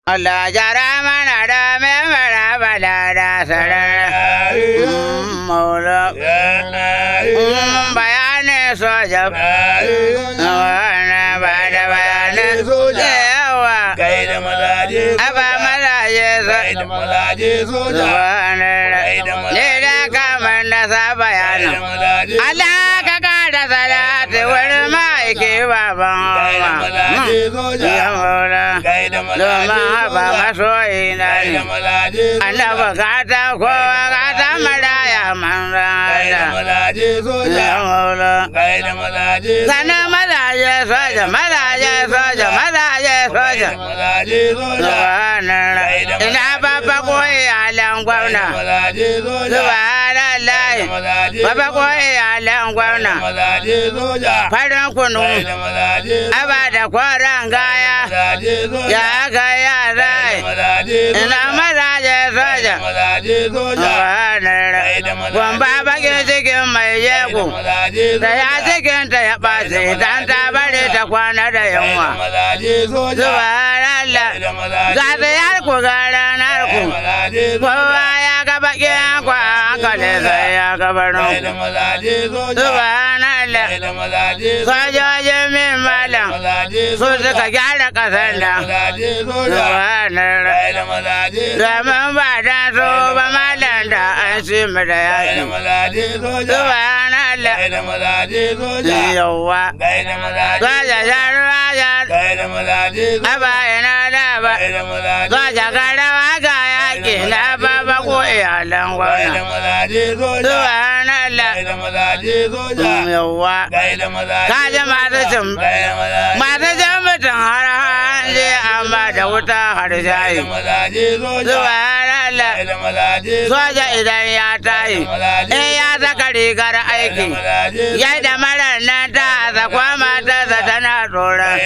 Allah jara mana da memara bala da sarara maula bayanin soja wana bada bayanin soja yawa aba malaje soja leda kamar da sa bayanin Allah ka kada salati wani ma'aiki baban ya maula doma ba masoyi na ne annaba gata kowa gata maraya manzana ya maula sana mazaje soja ina babba ko iyalan gwamna subhanallah babba ko iyalan gwamna farin kunu aba da kwaran gaya ya ga yara ina mazaje soja gwamba bakin cikin mai jego da ya cikin ta ya ɓace dan ta bari ta kwana da yunwa subhanallah ga tsayar ku ga ranar ku kowa ya ga bakin ku hankali sai ya ga barin ku subhanallah sojojin min malam su suka gyara ƙasar nan subhanallah domin ba dan so ba malam da an shi mu da yaki subhanallah yawa soja sharuwa aba ina da ba soja garawa ga yaki na baba ko iyalan gwana subhanallah yawa kaji masu cin mutum har hanji amma da wuta har shayi subhanallah soja idan ya tayi in ya saka rigar aiki yadda marar nan ta zakwa matarsa tana tsoron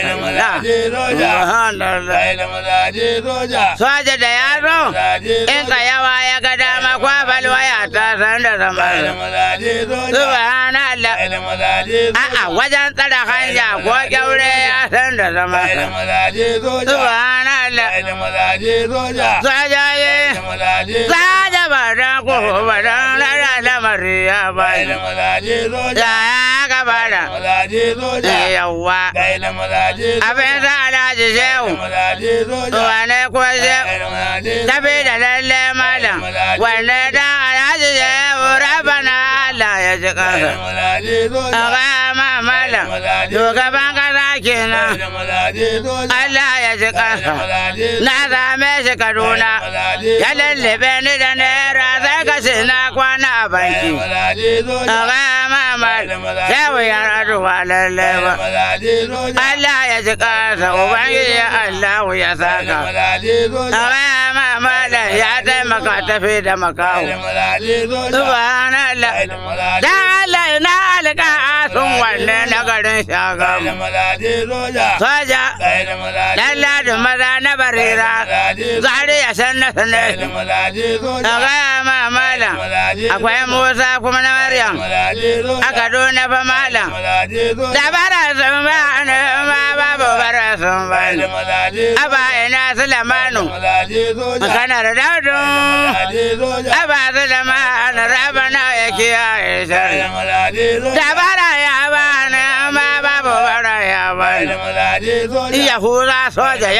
soja da yaro in ka yawa ya ga dama kwafal waya ta san da zama subhanallah a'a wajen tsara hanya ko kyaure ya san da zama subhanallah sojaye soja ba dan ko ba dan rara lamari ya bai ya gabara yawa abin sa alhaji shehu wane ko tafi da lalle malam wane da alhaji shehu rabana Allah ya ji kansa gama malam shugaban kasa kenan Allah ya ji kansa na same shi Kaduna ya lallabe ni da naira sai ka ce na kwana a banki gama malam shehu ya raduwa lalle ba Allah ya ji kansa ubangiji Allah ya saka gama malam ya taimaka tafi da makaho subhanallah da Allah na alƙa sun wanne na garin Shagamu soja lalladu maza na barira gari ya san na sanai gaya ma malam akwai Musa kuma na Maryam a Kaduna fa malam da bara sun ba ne ma babu bara sun ba ne aba ina Sulemanu kanar Daudu aba Sulemanu rabana ya kiyaye shari da bara ya ba ne ma babu bara ya ba ne Yahuda soja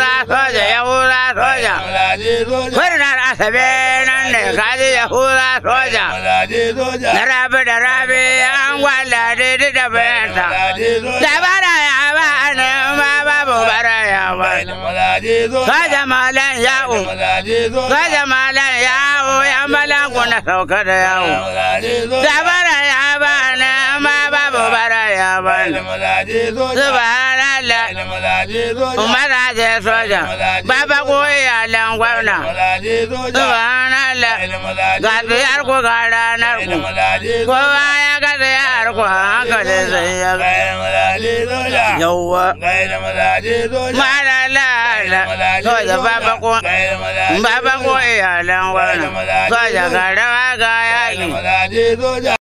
kurnar asabe nan ne kaji Yahuda soja da rabi an gwala da bayanta da bara ya ba ne ma babu bara ya ba soja malan yawo ya malan kuna sauka da yawo da bara ya ba ne ma babu bara ya ba subhanallah mazaje soja baba ko iyalan gwamna subhanallah ga tsayar ku ga ranar ku kowa ya ga tsayar ku hankali sai ya yawa malala soja baba ko iyalan gwamna soja ga rawa ga yaki